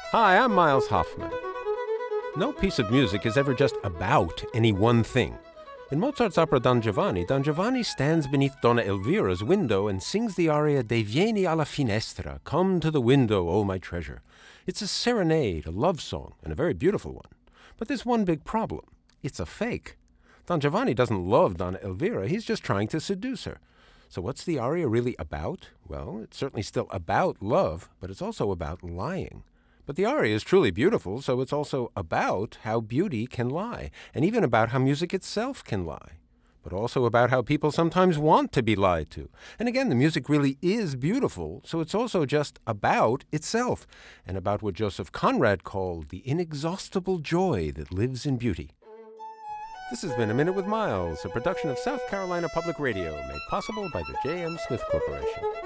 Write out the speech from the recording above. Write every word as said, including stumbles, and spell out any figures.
Hi, I'm Miles Hoffman. No piece of music is ever just about any one thing. In Mozart's opera Don Giovanni, Don Giovanni stands beneath Donna Elvira's window and sings the aria De vieni alla finestra, come to the window, O my treasure. It's a serenade, a love song, and a very beautiful one. But there's one big problem. It's a fake. Don Giovanni doesn't love Donna Elvira, he's just trying to seduce her. So what's the aria really about? Well, it's certainly still about love, but it's also about lying. But the aria is truly beautiful, so it's also about how beauty can lie, and even about how music itself can lie, but also about how people sometimes want to be lied to. And again, the music really is beautiful, so it's also just about itself, and about what Joseph Conrad called the inexhaustible joy that lives in beauty. This has been A Minute with Miles, a production of South Carolina Public Radio, made possible by the J M. Smith Corporation.